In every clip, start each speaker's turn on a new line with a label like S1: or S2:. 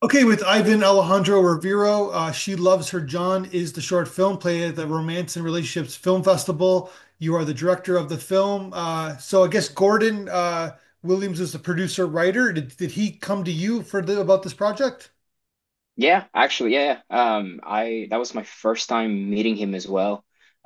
S1: Okay, with Ivan Alejandro Rivero, She Loves Her John is the short film played at the Romance and Relationships Film Festival. You are the director of the film. So I guess Gordon Williams is the producer writer. Did he come to you about this project?
S2: Yeah, actually, yeah. I that was my first time meeting him as well.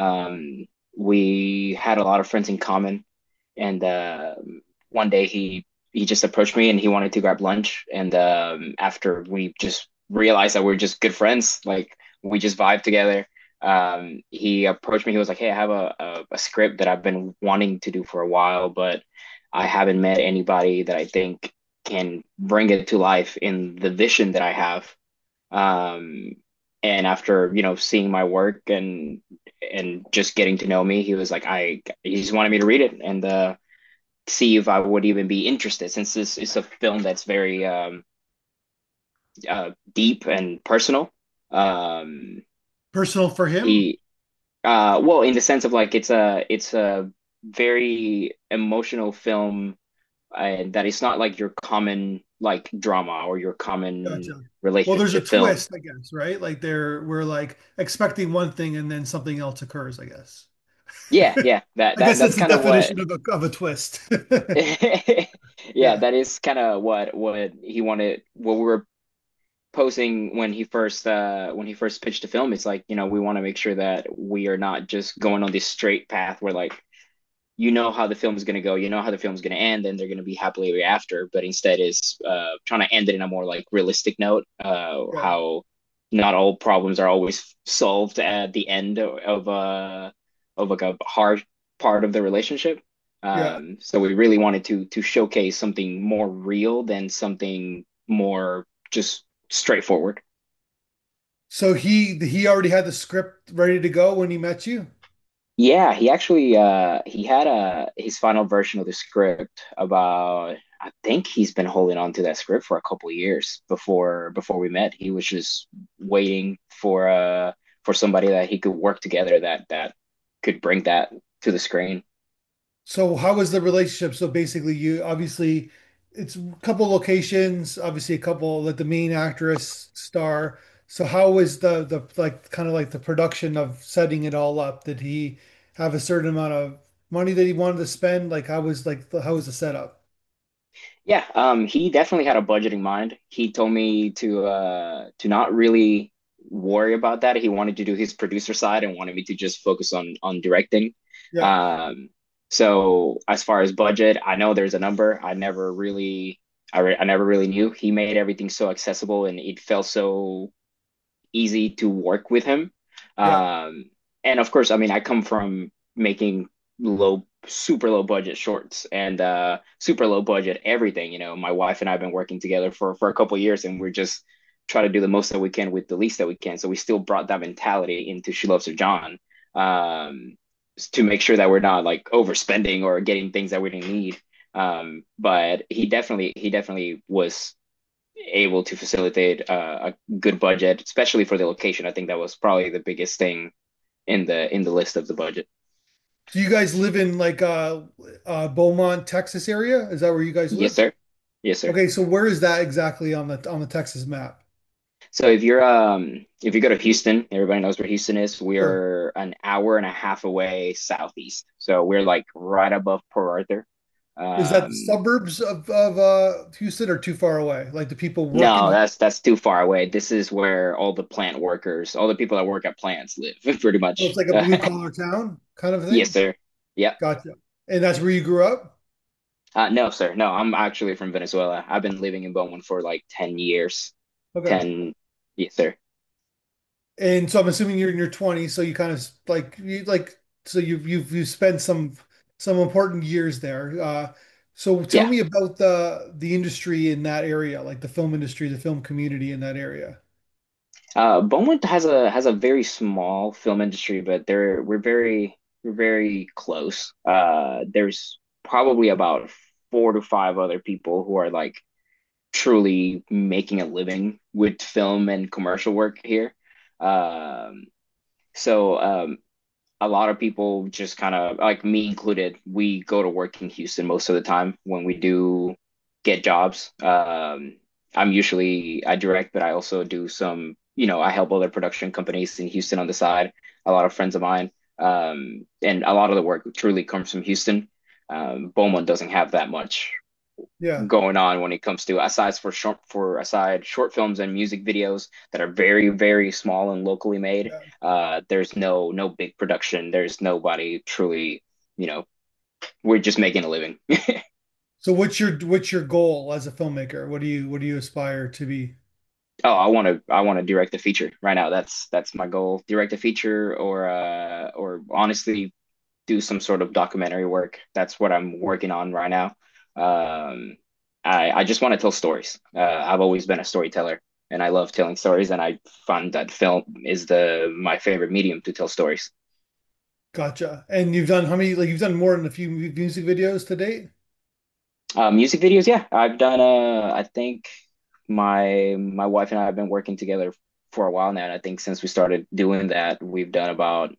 S2: We had a lot of friends in common, and one day he just approached me and he wanted to grab lunch. And after we just realized that we're just good friends, like we just vibe together. He approached me. He was like, "Hey, I have a script that I've been wanting to do for a while, but I haven't met anybody that I think can bring it to life in the vision that I have." Um, and after, seeing my work and just getting to know me, he was like, he just wanted me to read it and see if I would even be interested, since this is a film that's very deep and personal. Um,
S1: Personal for him?
S2: he well, in the sense of like it's a very emotional film, and that is not like your common like drama or your common
S1: Gotcha. Well, there's a
S2: relationship film.
S1: twist, I guess, right? Like we're like expecting one thing and then something else occurs, I guess.
S2: Yeah, yeah,
S1: I guess
S2: that's
S1: that's the
S2: kind of what.
S1: definition of a twist.
S2: Yeah,
S1: Yeah.
S2: that is kind of what he wanted, what we were posing when he first pitched the film. It's like, we want to make sure that we are not just going on this straight path where like how the film is going to go, how the film is going to end, and they're going to be happily ever after, but instead is trying to end it in a more like realistic note,
S1: Yeah.
S2: how not all problems are always solved at the end of like a hard part of the relationship.
S1: Yeah.
S2: So we really wanted to showcase something more real than something more just straightforward.
S1: So he already had the script ready to go when he met you?
S2: Yeah, he actually he had his final version of the script about, I think he's been holding on to that script for a couple of years before we met. He was just waiting for somebody that he could work together that could bring that to the screen.
S1: So how was the relationship? So basically you obviously it's a couple locations, obviously a couple like the main actress star. So how was the like kind of like the production of setting it all up? Did he have a certain amount of money that he wanted to spend? Like how was the setup?
S2: Yeah, he definitely had a budget in mind. He told me to not really worry about that. He wanted to do his producer side and wanted me to just focus on directing.
S1: Yeah.
S2: Um, so as far as budget, I know there's a number. I never really knew. He made everything so accessible and it felt so easy to work with him.
S1: Yeah.
S2: Um, and of course, I mean, I come from making super low budget shorts and super low budget everything. My wife and I have been working together for a couple of years, and we're just trying to do the most that we can with the least that we can. So we still brought that mentality into She Loves Her John, um, to make sure that we're not like overspending or getting things that we didn't need. But he definitely was able to facilitate a good budget, especially for the location. I think that was probably the biggest thing in the list of the budget.
S1: Do you guys live in like Beaumont, Texas area? Is that where you guys
S2: Yes,
S1: live?
S2: sir. Yes, sir.
S1: Okay, so where is that exactly on the Texas map?
S2: So if you go to Houston, everybody knows where Houston is.
S1: Sure.
S2: We're an hour and a half away southeast. So we're like right above Port Arthur.
S1: Is that the
S2: Um,
S1: suburbs of Houston or too far away? Like the people work
S2: no,
S1: in.
S2: that's too far away. This is where all the plant workers, all the people that work at plants live, pretty
S1: So it's
S2: much.
S1: like a blue collar town kind of
S2: Yes,
S1: thing?
S2: sir. Yep.
S1: Gotcha. And that's where you grew up?
S2: No, sir. No, I'm actually from Venezuela. I've been living in Beaumont for like 10 years.
S1: Okay.
S2: 10, yes, sir.
S1: And so I'm assuming you're in your 20s, so you kind of like so you've spent some important years there. So tell
S2: Yeah.
S1: me about the industry in that area, like the film industry, the film community in that area.
S2: Beaumont has a very small film industry, but we're very close. There's probably about 4 to 5 other people who are like truly making a living with film and commercial work here. Um, so a lot of people just kind of like me included, we go to work in Houston most of the time when we do get jobs. I direct, but I also do some, I help other production companies in Houston on the side. A lot of friends of mine, and a lot of the work truly comes from Houston. Beaumont doesn't have that much
S1: Yeah.
S2: going on when it comes to aside short films and music videos that are very, very small and locally made.
S1: Yeah.
S2: There's no big production. There's nobody truly, you know, we're just making a living.
S1: So what's your goal as a filmmaker? What do you aspire to be?
S2: Oh, I want to direct a feature right now. That's my goal. Direct a feature or honestly do some sort of documentary work. That's what I'm working on right now. Um, I just want to tell stories. I've always been a storyteller and I love telling stories, and I find that film is the my favorite medium to tell stories.
S1: Gotcha. And you've done how many, like you've done more than a few music videos to date?
S2: Music videos, yeah. I've done I think my wife and I have been working together for a while now, and I think since we started doing that, we've done about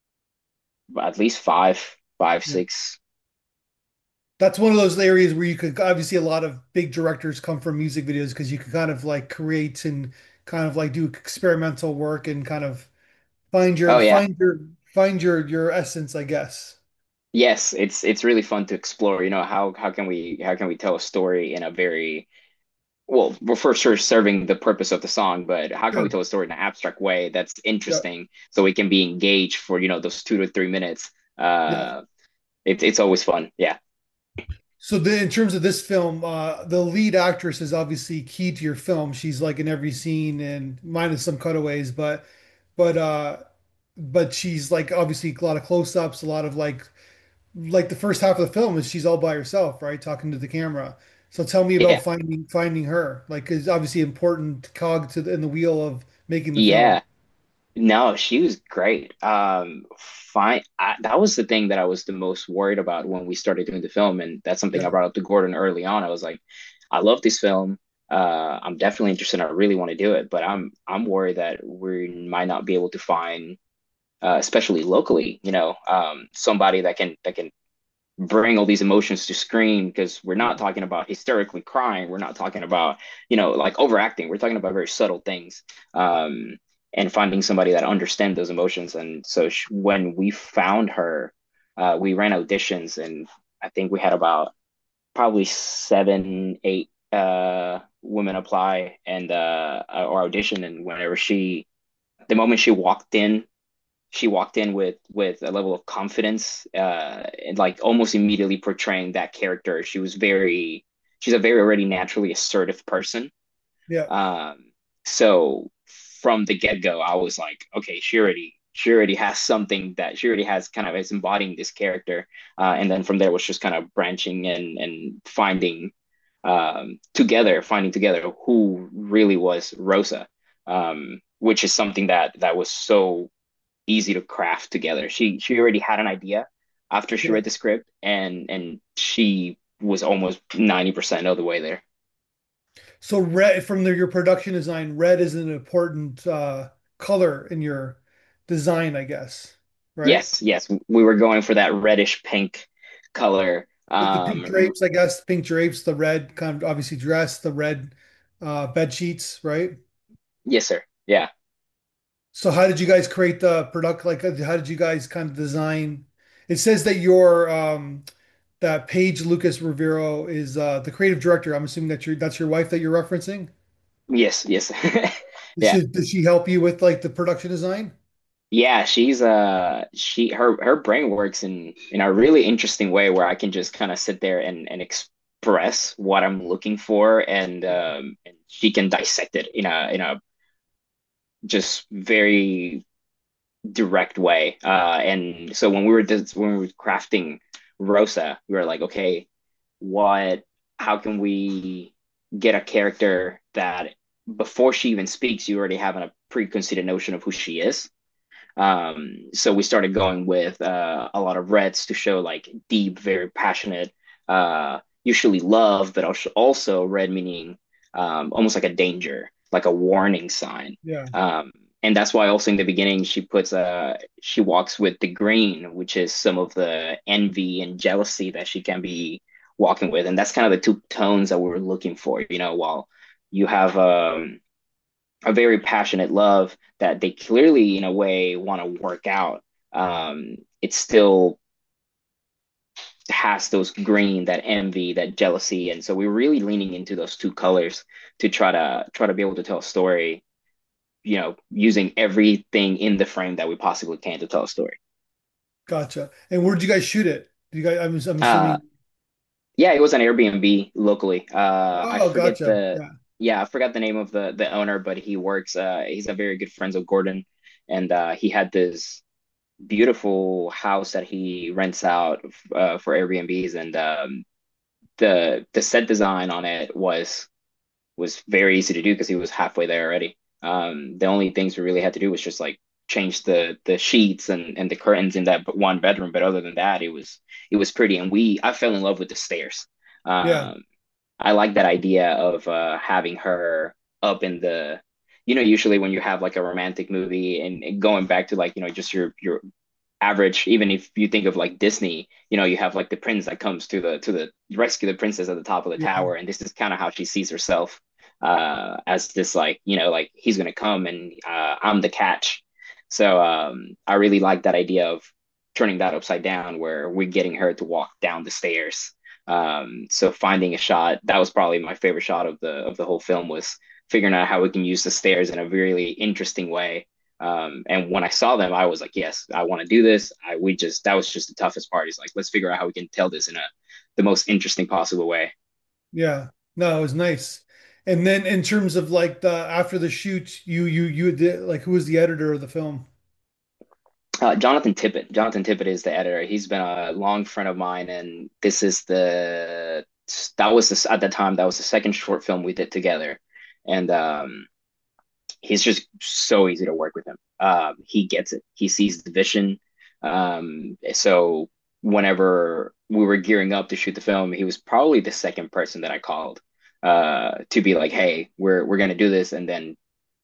S2: at least five,
S1: Yeah.
S2: six.
S1: That's one of those areas where you could obviously a lot of big directors come from music videos because you can kind of like create and kind of like do experimental work and kind of find
S2: Oh yeah.
S1: your essence, I guess.
S2: Yes, it's really fun to explore. How can we tell a story in a very well, for sure serving the purpose of the song, but how can we
S1: Sure.
S2: tell a story in an abstract way that's
S1: Yeah.
S2: interesting so we can be engaged for, those 2 to 3 minutes.
S1: Yeah.
S2: It's always fun. Yeah.
S1: So in terms of this film, the lead actress is obviously key to your film. She's like in every scene and minus some cutaways, but uh but she's like obviously a lot of close-ups, a lot of like the first half of the film is she's all by herself, right? Talking to the camera. So tell me about
S2: Yeah.
S1: finding her. Like it's obviously important cog in the wheel of making the film.
S2: Yeah. No, she was great. Fine. That was the thing that I was the most worried about when we started doing the film, and that's something I
S1: Yeah.
S2: brought up to Gordon early on. I was like, I love this film. I'm definitely interested. I really want to do it, but I'm worried that we might not be able to find, especially locally, somebody that can bring all these emotions to screen because we're not
S1: Yeah.
S2: talking about hysterically crying. We're not talking about, like overacting. We're talking about very subtle things. And finding somebody that understands those emotions. And so when we found her, we ran auditions, and I think we had about probably 7, 8 women apply and or audition. And the moment she walked in with a level of confidence, and like almost immediately portraying that character. She's a very already naturally assertive person.
S1: Yeah.
S2: So from the get-go, I was like, okay, she already has something that she already has kind of is embodying this character. And then from there was just kind of branching and finding together who really was Rosa, which is something that was so easy to craft together. She already had an idea after she
S1: Yeah.
S2: read the script, and she was almost 90% of the way there.
S1: So red from your production design, red is an important color in your design, I guess, right?
S2: Yes, yes, we were going for that reddish pink color.
S1: With the pink drapes, I guess, pink drapes, the red kind of obviously dress, the red bed sheets, right?
S2: Yes, sir. Yeah.
S1: So how did you guys create the product? Like, how did you guys kind of design? It says that your that Paige Lucas Rivero is the creative director. I'm assuming that's your wife that you're referencing.
S2: Yes, yes.
S1: Does
S2: Yeah.
S1: she help you with like the production design?
S2: Yeah, her brain works in a really interesting way where I can just kind of sit there and express what I'm looking for, and she can dissect it in a just very direct way. And so when we were crafting Rosa, we were like, okay, what how can we get a character that before she even speaks, you already have a preconceived notion of who she is. So we started going with a lot of reds to show like deep, very passionate, usually love, but also red meaning almost like a danger, like a warning sign.
S1: Yeah.
S2: And that's why also in the beginning she walks with the green, which is some of the envy and jealousy that she can be walking with, and that's kind of the two tones that we were looking for, while you have a very passionate love that they clearly, in a way, want to work out. It still has those green, that envy, that jealousy, and so we're really leaning into those two colors to try to be able to tell a story, using everything in the frame that we possibly can to tell a story.
S1: Gotcha. And where did you guys shoot it? You guys, I'm
S2: Uh,
S1: assuming.
S2: yeah, it was an Airbnb locally. I
S1: Oh,
S2: forget
S1: gotcha.
S2: the
S1: Yeah.
S2: yeah, I forgot the name of the owner, but he works. He's a very good friends of Gordon, and he had this beautiful house that he rents out for Airbnbs, and the set design on it was very easy to do because he was halfway there already. The only things we really had to do was just like change the sheets and the curtains in that one bedroom, but other than that, it was pretty. And we I fell in love with the stairs.
S1: Yeah.
S2: Um, I like that idea of having her up in the, usually when you have like a romantic movie and going back to like, just your average, even if you think of like Disney, you have like the prince that comes to the rescue the princess at the top of the
S1: Yeah.
S2: tower, and this is kind of how she sees herself, as this, like, like he's gonna come and I'm the catch. So I really like that idea of turning that upside down where we're getting her to walk down the stairs. So finding a shot, that was probably my favorite shot of the whole film, was figuring out how we can use the stairs in a really interesting way. And when I saw them, I was like, yes, I want to do this. That was just the toughest part. Is like, let's figure out how we can tell this in the most interesting possible way.
S1: Yeah. No, it was nice. And then in terms of like the after the shoot, you did like who was the editor of the film?
S2: Jonathan Tippett. Jonathan Tippett is the editor. He's been a long friend of mine, and this is that was this at the time, that was the second short film we did together. And he's just so easy to work with him. He gets it. He sees the vision. So whenever we were gearing up to shoot the film, he was probably the second person that I called to be like, "Hey, we're gonna do this," and then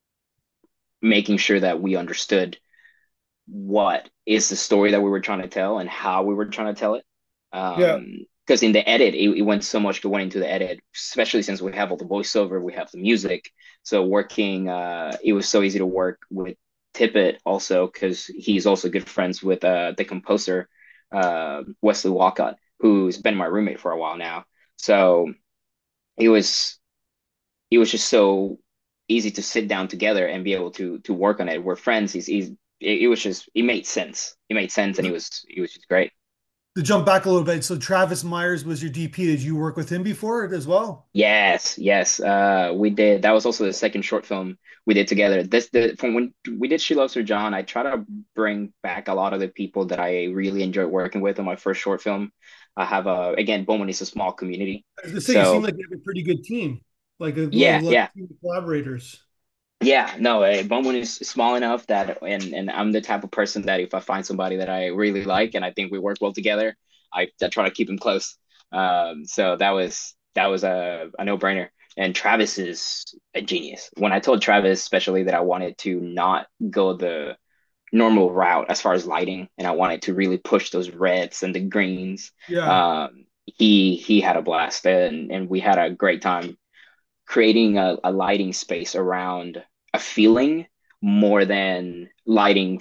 S2: making sure that we understood what is the story that we were trying to tell and how we were trying to tell it.
S1: Yeah.
S2: Because in the edit, it went so much going into the edit, especially since we have all the voiceover, we have the music. So it was so easy to work with Tippett also because he's also good friends with the composer, Wesley Walcott, who's been my roommate for a while now. So it was it was just so easy to sit down together and be able to work on it. We're friends. It was just, it made sense. It made sense, and it was just great.
S1: To jump back a little bit, so Travis Myers was your DP. Did you work with him before as well?
S2: Yes, yes. We did. That was also the second short film we did together. This the From when we did She Loves Her John, I try to bring back a lot of the people that I really enjoyed working with in my first short film. I have again, Bowman is a small community.
S1: I was gonna say, you seem
S2: So
S1: like you have a pretty good team, like a
S2: yeah,
S1: like
S2: yeah.
S1: team of collaborators.
S2: Yeah, no, Bowman is small enough that, and I'm the type of person that if I find somebody that I really like and I think we work well together, I try to keep him close. So that was a no-brainer. And Travis is a genius. When I told Travis, especially, that I wanted to not go the normal route as far as lighting, and I wanted to really push those reds and the greens,
S1: Yeah,
S2: he had a blast, and we had a great time creating a lighting space around a feeling more than lighting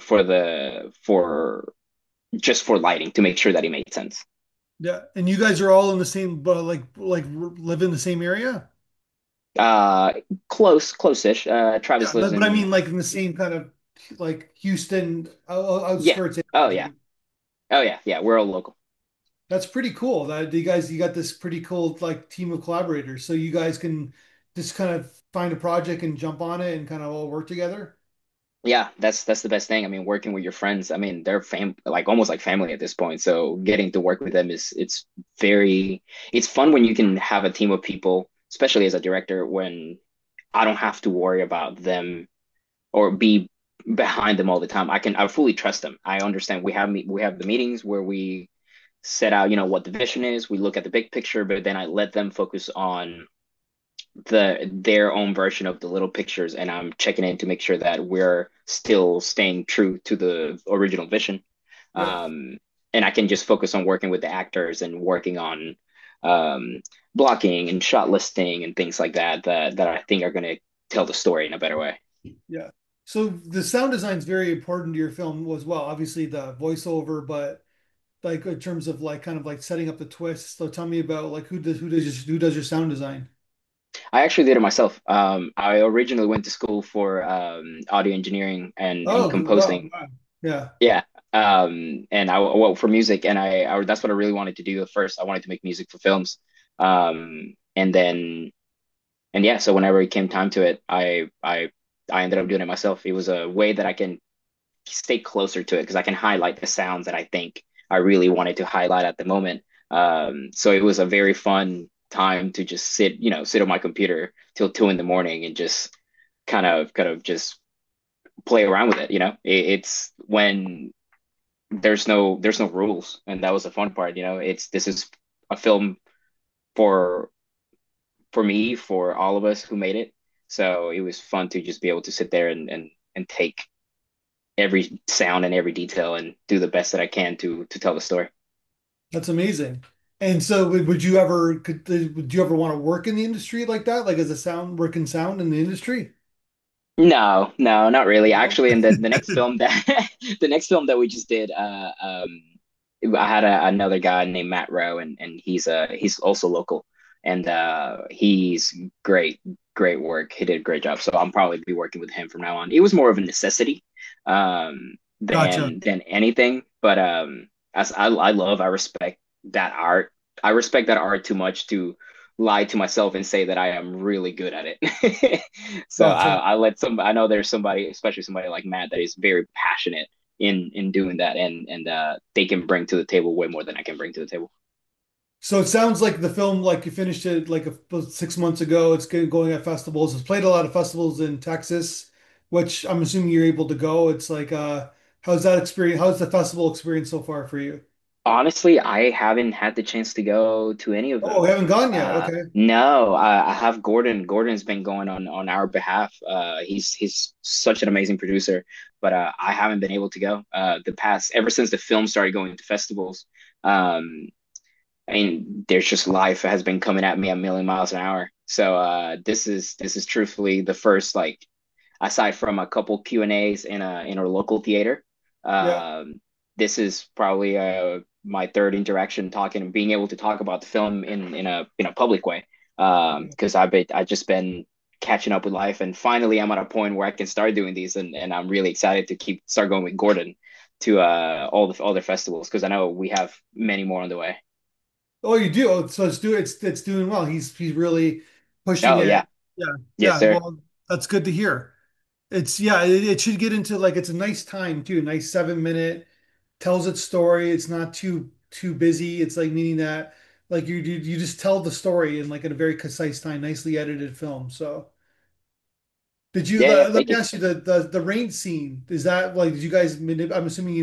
S2: for just for lighting to make sure that it made sense.
S1: yeah. And you guys are all in the same, live in the same area.
S2: Uh, close-ish.
S1: Yeah,
S2: Travis lives
S1: but I
S2: in,
S1: mean, like in the same kind of like Houston
S2: yeah.
S1: outskirts
S2: Oh
S1: area.
S2: yeah. Oh yeah. Yeah. We're all local.
S1: That's pretty cool. That you got this pretty cool like team of collaborators, so you guys can just kind of find a project and jump on it and kind of all work together.
S2: Yeah, that's the best thing. I mean, working with your friends. I mean, they're like almost like family at this point. So getting to work with them very it's fun when you can have a team of people, especially as a director, when I don't have to worry about them or be behind them all the time. I fully trust them. I understand we have the meetings where we set out, what the vision is. We look at the big picture, but then I let them focus on their own version of the little pictures, and I'm checking in to make sure that we're still staying true to the original vision.
S1: Yeah.
S2: And I can just focus on working with the actors and working on um, blocking and shot listing and things like that that I think are going to tell the story in a better way.
S1: Yeah. So the sound design is very important to your film as well. Obviously the voiceover, but like in terms of like kind of like setting up the twists. So tell me about like who does your sound design?
S2: I actually did it myself. I originally went to school for audio engineering and
S1: Oh, wow.
S2: composing.
S1: Wow. Yeah.
S2: Yeah. And I well for music, and I that's what I really wanted to do at first. I wanted to make music for films. And then and yeah, so whenever it came time to it, I ended up doing it myself. It was a way that I can stay closer to it because I can highlight the sounds that I think I really wanted to highlight at the moment. So it was a very fun time to just sit on my computer till 2 in the morning and just kind of just play around with it. It's when there's no rules, and that was the fun part. This is a film for me, for all of us who made it. So it was fun to just be able to sit there and take every sound and every detail and do the best that I can to tell the story.
S1: That's amazing. And so would you ever would you ever want to work in the industry like that? Like as a sound working sound in the industry?
S2: No, no, not really.
S1: No?
S2: Actually, in the next film that the next film that we just did, I had another guy named Matt Rowe, and he's also local, and he's great, great work. He did a great job. So I'm probably be working with him from now on. It was more of a necessity,
S1: Gotcha.
S2: than anything, but as I respect that art. I respect that art too much to lie to myself and say that I am really good at it. So
S1: Gotcha.
S2: I know there's somebody, especially somebody like Matt, that is very passionate in doing that, and they can bring to the table way more than I can bring to the table.
S1: So it sounds like the film, like you finished it like about 6 months ago. It's going at festivals. It's played a lot of festivals in Texas, which I'm assuming you're able to go. It's like, how's that experience? How's the festival experience so far for you?
S2: Honestly, I haven't had the chance to go to any of
S1: Oh, we
S2: them.
S1: haven't gone yet. Okay.
S2: No, I have Gordon. Gordon's been going on our behalf. He's such an amazing producer, but I haven't been able to go. The past ever since the film started going to festivals. Um, I mean, there's just life has been coming at me a million miles an hour. So this is truthfully the first, like, aside from a couple Q&As in our local theater.
S1: Yeah.
S2: Um, this is probably my third interaction talking being able to talk about the film in a public way. Because I just been catching up with life, and finally I'm at a point where I can start doing these, and I'm really excited to keep start going with Gordon to all the festivals because I know we have many more on the way.
S1: Oh, you do. Oh, so it's doing well. He's really pushing
S2: Oh
S1: it.
S2: yeah,
S1: Yeah.
S2: yes
S1: Yeah.
S2: sir.
S1: Well, that's good to hear. It's yeah, it should get into like it's a nice time too. Nice 7 minute tells its story. It's not too busy. It's like meaning that like you just tell the story in like in a very concise time, nicely edited film. So did you
S2: Yeah, yeah.
S1: let
S2: Thank
S1: me
S2: you.
S1: ask you the rain scene? Is that like did you guys I'm assuming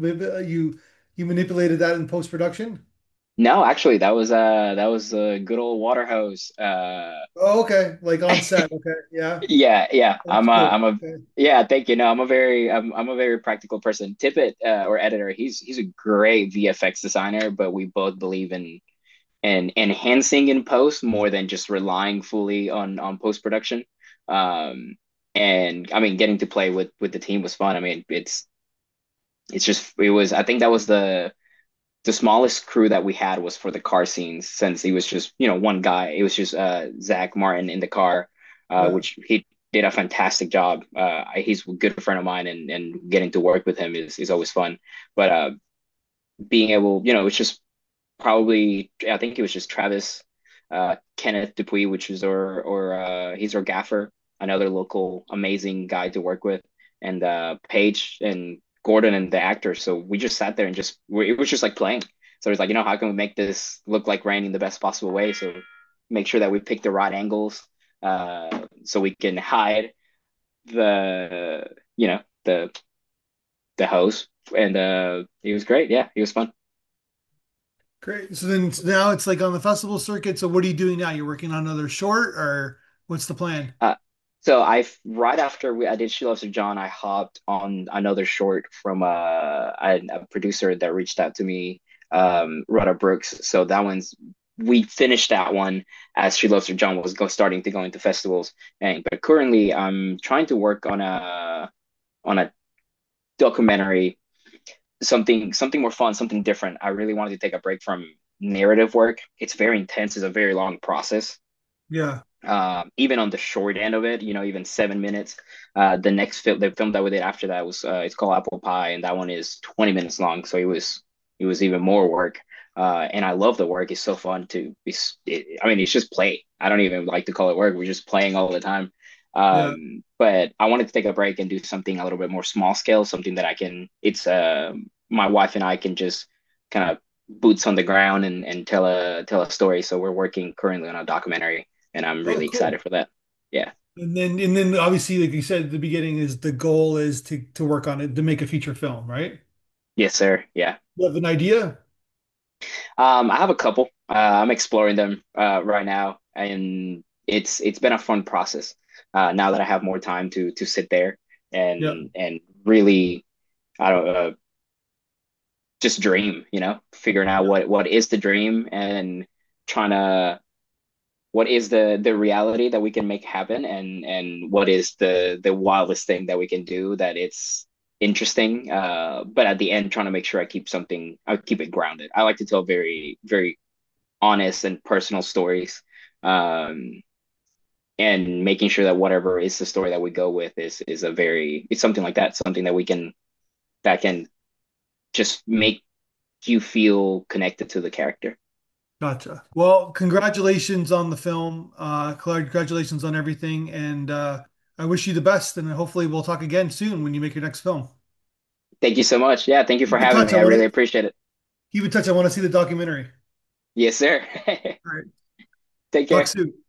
S1: you manipulated that in post production?
S2: No, actually, that was a good old water hose.
S1: Oh, okay. Like on set. Okay. Yeah.
S2: Yeah, yeah.
S1: That's
S2: I'm
S1: cool.
S2: a
S1: Okay.
S2: yeah. Thank you. No, I'm a very practical person. Tippett, or editor, he's a great VFX designer, but we both believe in enhancing in post more than just relying fully on post production. Um, and I mean, getting to play with the team was fun. I mean, it's just it was. I think that was the smallest crew that we had was for the car scenes since he was just one guy. It was just Zach Martin in the car,
S1: Yeah.
S2: which he did a fantastic job. He's a good friend of mine, and getting to work with him is always fun. But being able, it's just probably I think it was just Travis, Kenneth Dupuis, which is or he's our gaffer, another local amazing guy to work with, and Paige and Gordon and the actor. So we just sat there and it was just like playing. So it's like, how can we make this look like rain in the best possible way? So make sure that we pick the right angles, so we can hide the you know the hose. And it was great. Yeah, it was fun.
S1: Great. So then now it's like on the festival circuit. So what are you doing now? You're working on another short or what's the plan?
S2: Uh, so right after I did She Loves Her John, I hopped on another short from a producer that reached out to me, Rudder Brooks. So that one's we finished that one as She Loves Her John was starting to go into festivals. And but currently, I'm trying to work on a documentary, something more fun, something different. I really wanted to take a break from narrative work. It's very intense. It's a very long process.
S1: Yeah.
S2: Even on the short end of it, even 7 minutes. The film that we did after that was it's called Apple Pie, and that one is 20 minutes long. So it was even more work. And I love the work. It's so fun to be. I mean, it's just play. I don't even like to call it work. We're just playing all the time.
S1: Yeah.
S2: But I wanted to take a break and do something a little bit more small scale, something that I can. It's my wife and I can just kind of boots on the ground and tell a story. So we're working currently on a documentary and I'm
S1: Oh,
S2: really excited
S1: cool.
S2: for that. Yeah.
S1: And then obviously, like you said at the beginning, is the goal is to work on it to make a feature film, right?
S2: Yes, sir. Yeah.
S1: You have an idea?
S2: I have a couple. I'm exploring them right now, and it's been a fun process. Now that I have more time to sit there
S1: Yeah.
S2: and really, I don't just dream. Figuring out
S1: Yeah.
S2: what is the dream and trying to what is the reality that we can make happen and what is the wildest thing that we can do that it's interesting but at the end trying to make sure I keep it grounded. I like to tell very very honest and personal stories, um and making sure that whatever is the story that we go with is a very it's something like that, something that can just make you feel connected to the character.
S1: Gotcha. Well, congratulations on the film. Congratulations on everything. And I wish you the best. And hopefully we'll talk again soon when you make your next film.
S2: Thank you so much. Yeah, thank you for
S1: Keep in
S2: having
S1: touch.
S2: me. I really appreciate it.
S1: Keep in touch. I want to see the documentary.
S2: Yes, sir.
S1: All right.
S2: Take
S1: Talk
S2: care.
S1: soon.